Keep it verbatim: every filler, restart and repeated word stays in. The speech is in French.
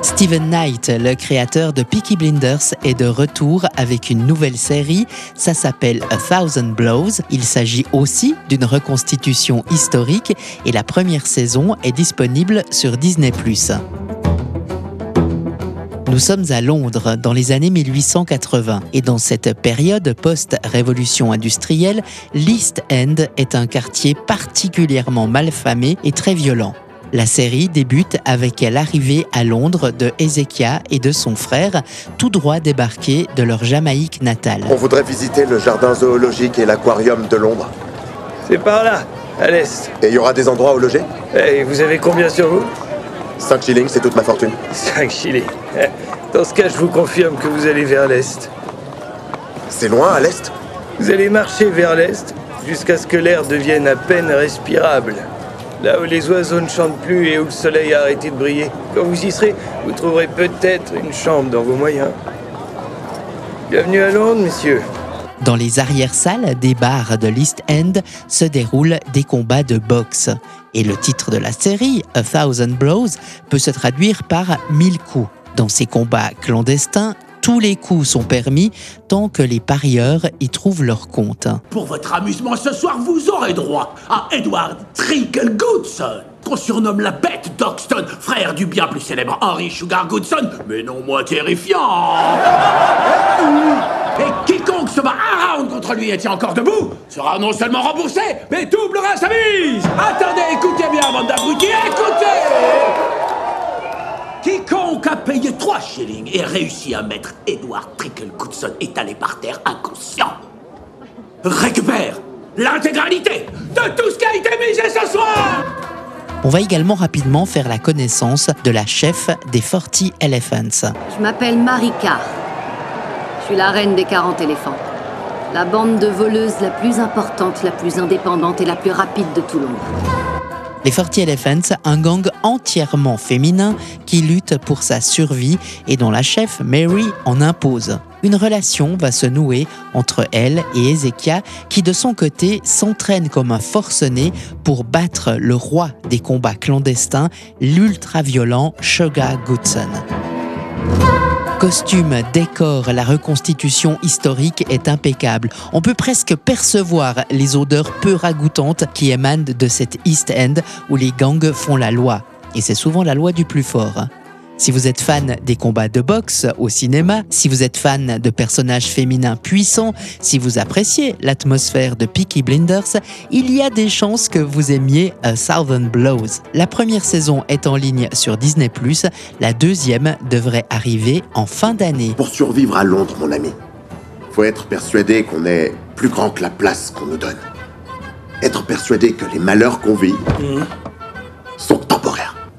Steven Knight, le créateur de Peaky Blinders, est de retour avec une nouvelle série. Ça s'appelle A Thousand Blows. Il s'agit aussi d'une reconstitution historique et la première saison est disponible sur Disney plus. Nous sommes à Londres dans les années mille huit cent quatre-vingts et dans cette période post-révolution industrielle, l'East End est un quartier particulièrement malfamé et très violent. La série débute avec l'arrivée à Londres de Hezekiah et de son frère, tout droit débarqués de leur Jamaïque natale. On voudrait visiter le jardin zoologique et l'aquarium de Londres. C'est par là, à l'est. Et il y aura des endroits où loger ? Et vous avez combien sur vous ? cinq shillings, c'est toute ma fortune. cinq shillings. Dans ce cas, je vous confirme que vous allez vers l'est. C'est loin, à l'est ? Vous allez marcher vers l'est jusqu'à ce que l'air devienne à peine respirable. Là où les oiseaux ne chantent plus et où le soleil a arrêté de briller. Quand vous y serez, vous trouverez peut-être une chambre dans vos moyens. Bienvenue à Londres, messieurs. Dans les arrière-salles des bars de l'East End se déroulent des combats de boxe. Et le titre de la série, A Thousand Blows, peut se traduire par mille coups. Dans ces combats clandestins, tous les coups sont permis tant que les parieurs y trouvent leur compte. Pour votre amusement ce soir, vous aurez droit à Edward Trickle Goodson, qu'on surnomme la bête d'Oxton, frère du bien plus célèbre Henry Sugar Goodson, mais non moins terrifiant. Et quiconque se bat un round contre lui et tient encore debout sera non seulement remboursé, mais doublera sa mise. Attendez, écoutez bien, bande d'abrutis, écoutez. Quiconque a payé trois shillings et réussi à mettre Edward Trickle Goodson étalé par terre inconscient récupère l'intégralité de tout ce qui a été misé ce soir. On va également rapidement faire la connaissance de la chef des Forty Elephants. Je m'appelle Mary Carr. Je suis la reine des quarante éléphants. La bande de voleuses la plus importante, la plus indépendante et la plus rapide de tout Londres. Les Forty Elephants, un gang entièrement féminin qui lutte pour sa survie et dont la chef, Mary, en impose. Une relation va se nouer entre elle et Hezekiah qui, de son côté, s'entraîne comme un forcené pour battre le roi des combats clandestins, l'ultra-violent Sugar Goodson. Costumes, décors, la reconstitution historique est impeccable. On peut presque percevoir les odeurs peu ragoûtantes qui émanent de cet East End où les gangs font la loi. Et c'est souvent la loi du plus fort. Si vous êtes fan des combats de boxe au cinéma, si vous êtes fan de personnages féminins puissants, si vous appréciez l'atmosphère de Peaky Blinders, il y a des chances que vous aimiez A Thousand Blows. La première saison est en ligne sur Disney plus, la deuxième devrait arriver en fin d'année. Pour survivre à Londres, mon ami, faut être persuadé qu'on est plus grand que la place qu'on nous donne. Être persuadé que les malheurs qu'on vit... Mmh.